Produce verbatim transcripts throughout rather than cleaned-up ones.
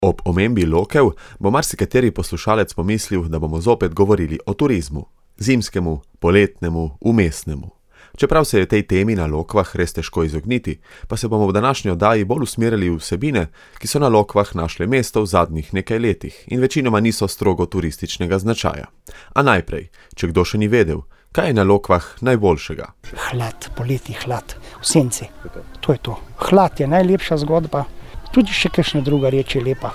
Ob omembi Lokev bo marsikateri poslušalec pomislil, da bomo zopet govorili o turizmu. Zimskemu, poletnemu, vmesnemu. Čeprav se je tej temi na Lokvah res težko izogniti, pa se bomo v današnji oddaji bolj usmerili v vsebine, ki so na Lokvah našle mesto v zadnjih nekaj letih in večinoma niso strogo turističnega značaja. A najprej, če kdo še ni vedel, kaj je na Lokvah najboljšega? Hlad, poletni hlad, v senci. To je to. Hlad je najlepša zgodba. Tudi še kakšna druga reč je lepa.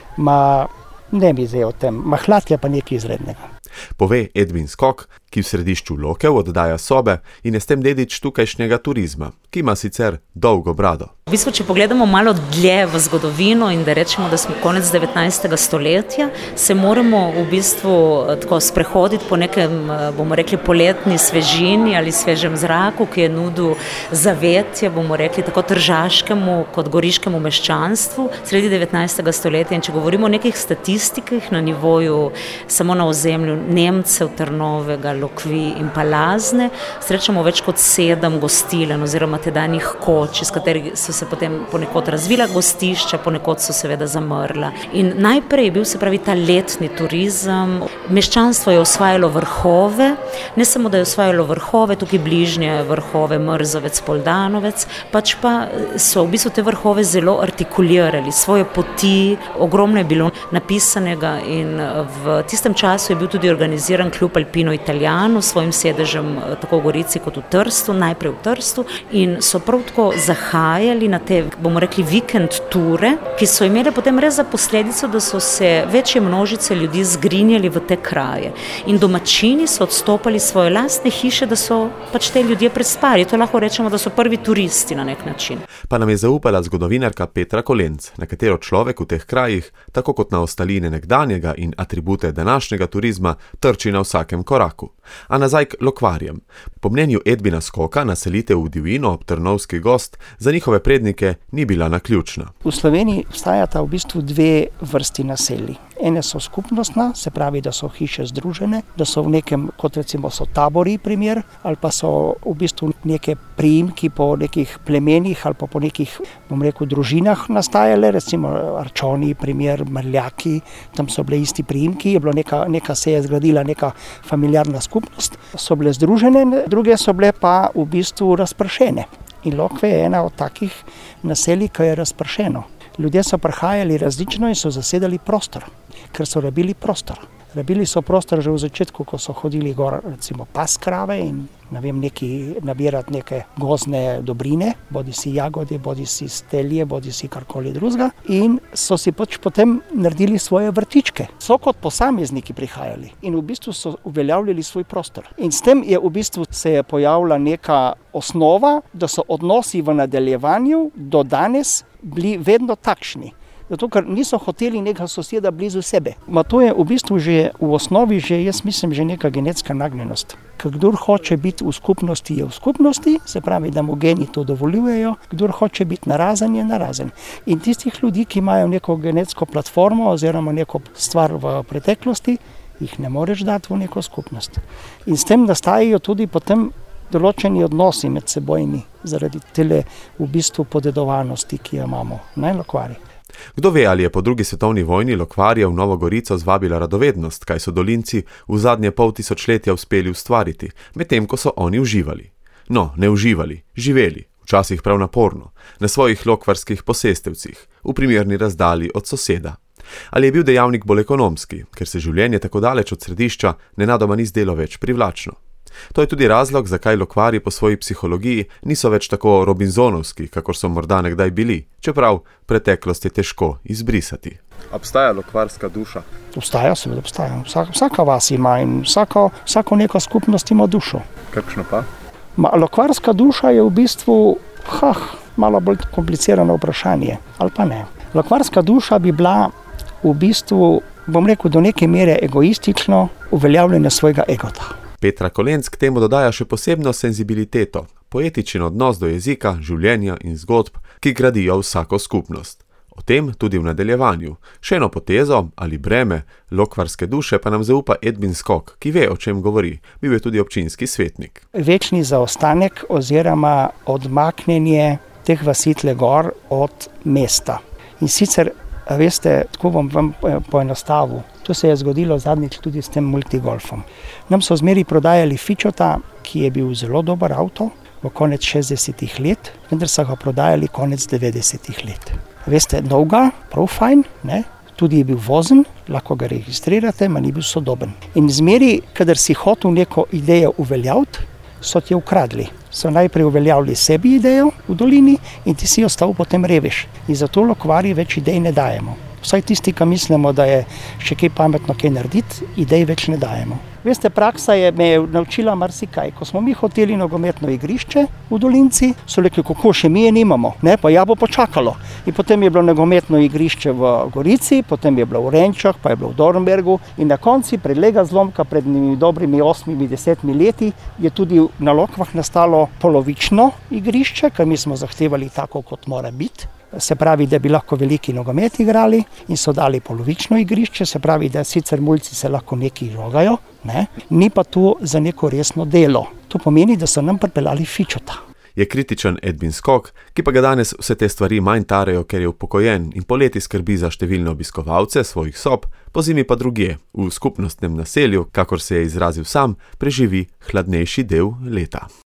Ma ne bi zdaj o tem. Ma hlad je pa nekaj izrednega. Pove Edvin Skok, ki v središču Lokev oddaja sobe in je s tem dedič tukajšnjega turizma, ki ima sicer dolgo brado. V bistvu, če pogledamo malo dlje v zgodovino in da rečemo, da smo konec devetnajstega stoletja, se moramo v bistvu tako sprehoditi po nekem, bomo rekli, poletni svežini ali svežem zraku, ki je nudil zavetje, bomo rekli, tako tržaškemu kot goriškemu meščanstvu sredi devetnajstega stoletja. In če govorimo o nekih statistikah na nivoju samo na ozemlju Nemcev, Trnovega, Lokvi in pa Lazne, srečamo več kot sedem gostilen oziroma tedanjih koč, iz katerih so se potem ponekod razvila gostišča, ponekod so seveda zamrla. In najprej je bil, se pravi, ta letni turizem. Meščanstvo je osvajalo vrhove, ne samo, da je osvajalo vrhove, tukaj bližnje vrhove Mrzovec, Poldanovec, pač pa so v bistvu te vrhove zelo artikulirali, svoje poti, ogromno je bilo napisanega in v tistem času je bil tudi organiziran klub Alpino Italijano s svojim sedežem tako v Gorici kot v Trstu, najprej v Trstu, in so prav tako zahajali na te, bomo rekli, vikend ture, ki so imeli potem res za posledico, da so se večje množice ljudi zgrinjali v te kraje. In domačini so odstopali svoje lastne hiše, da so pač te ljudje prespali. To lahko rečemo, da so prvi turisti na nek način. Pa nam je zaupala zgodovinarka Petra Kolenc, na katero človek v teh krajih, tako kot na ostaline nekdanjega in atribute današnjega turizma, trči na vsakem koraku. A nazaj k Lokvarjem. Po mnenju Edvina Skoka naselitev v divjino ob Trnovski gozd za njihove prednike ni bila naključna. V Sloveniji obstajata v bistvu dve vrsti naselij. Ene so skupnostna, se pravi, da so hiše združene, da so v nekem, kot recimo so tabori primer, ali pa so v bistvu neke priimki po nekih plemenih ali pa po nekih, bom rekel, družinah nastajale, recimo Arčoni primer, Mrljaki, tam so bile isti priimki, je bilo neka, neka se je zgradila neka familiarna skupnost, so bile združene, druge so bile pa v bistvu razpršene. In Lokve je ena od takih naselij, ki je razpršeno. Ljudje so prihajali različno in so zasedali prostor, ker so rabili prostor. Rabili so prostor že v začetku, ko so hodili gor, recimo pas krave in ne vem, neki, nabirati neke gozdne dobrine, bodi si jagode, bodi si stelje, bodi si karkoli drugega. In so si pač potem naredili svoje vrtičke. So kot posamezniki prihajali in v bistvu so uveljavljali svoj prostor. In s tem je v bistvu se je pojavila neka osnova, da so odnosi v nadaljevanju do danes bili vedno takšni. Zato, ker niso hoteli nekega soseda blizu sebe. Ma to je v bistvu že v osnovi, že, jaz mislim, že neka genetska nagnjenost. Ker kdor hoče biti v skupnosti, je v skupnosti, se pravi, da mu geni to dovoljujejo, kdor hoče biti narazen, je narazen. In tistih ljudi, ki imajo neko genetsko platformo oziroma neko stvar v preteklosti, jih ne moreš dati v neko skupnost. In s tem nastajajo tudi potem določeni odnosi med sebojni, zaradi tele v bistvu podedovanosti, ki jo imamo na Lokvarji. Kdo ve, ali je po drugi svetovni vojni Lokvarje v Novo Gorico zvabila radovednost, kaj so dolinci v zadnje pol tisočletja uspeli ustvariti, medtem ko so oni uživali. No, ne uživali, živeli, včasih prav naporno, na svojih lokvarskih posestevcih, v primerni razdalji od soseda. Ali je bil dejavnik bolj ekonomski, ker se življenje tako daleč od središča nenadoma ni zdelo več privlačno. To je tudi razlog, zakaj Lokvarji po svoji psihologiji niso več tako robinzonovski, kakor so morda nekdaj bili, čeprav preteklost je težko izbrisati. Obstaja lokvarska duša? Obstaja, seveda obstaja. Vsaka, vsaka vas ima in vsako, vsako neko skupnost ima dušo. Kakšno pa? Ma, lokvarska duša je v bistvu, hah, malo bolj komplicirano vprašanje, ali pa ne. Lokvarska duša bi bila v bistvu, bom rekel, do neke mere egoistično uveljavljanje svojega egota. Petra Kolenc k temu dodaja še posebno senzibiliteto, poetičen odnos do jezika, življenja in zgodb, ki gradijo vsako skupnost. O tem tudi v nadaljevanju. Še eno potezo ali breme lokvarske duše pa nam zaupa Edvin Skok, ki ve, o čem govori. Bil je tudi občinski svetnik. Večni zaostanek oziroma odmaknjenje teh vasitle gor od mesta. In sicer A veste, tako bom vam poenostavil. To se je zgodilo zadnjič tudi s tem multigolfom. Nam so zmeri prodajali fičota, ki je bil zelo dober avto, v konec šestdesetih let, vendar so ga prodajali konec devetdesetih let. A veste, dolga, prav fajn, ne? Tudi je bil vozen, lahko ga registrirate, ma ni bil sodoben. In zmeri, kadar si hotel neko idejo uveljaviti, so ti ukradli. So najprej uveljavili sebi idejo v dolini in ti si ostal potem revež. In zato lokvarji več idej ne dajemo. Vsaj tisti, ki mislimo, da je še kaj pametno kaj narediti, idej več ne dajemo. Veste, praksa je me naučila marsikaj. Ko smo mi hoteli nogometno igrišče v Dolinci, so rekli, kako še mi je nimamo, ne, pa ja bo počakalo. In potem je bilo nogometno igrišče v Gorici, potem je bilo v Renčah, pa je bilo v Dornbergu in na konci pred lega zlomka, pred dobrimi osmimi, desetimi leti, je tudi na Lokvah nastalo polovično igrišče, ker mi smo zahtevali tako, kot mora biti. Se pravi, da bi lahko veliki nogomet igrali in so dali polovično igrišče, se pravi, da sicer mulci se lahko neki žogajo, ne? Ni pa to za neko resno delo. To pomeni, da so nam pripeljali fičota. Je kritičen Edvin Skok, ki pa ga danes vse te stvari manj tarejo, ker je upokojen in poleti skrbi za številne obiskovalce svojih sob, pozimi pa drugje, v skupnostnem naselju, kakor se je izrazil sam, preživi hladnejši del leta.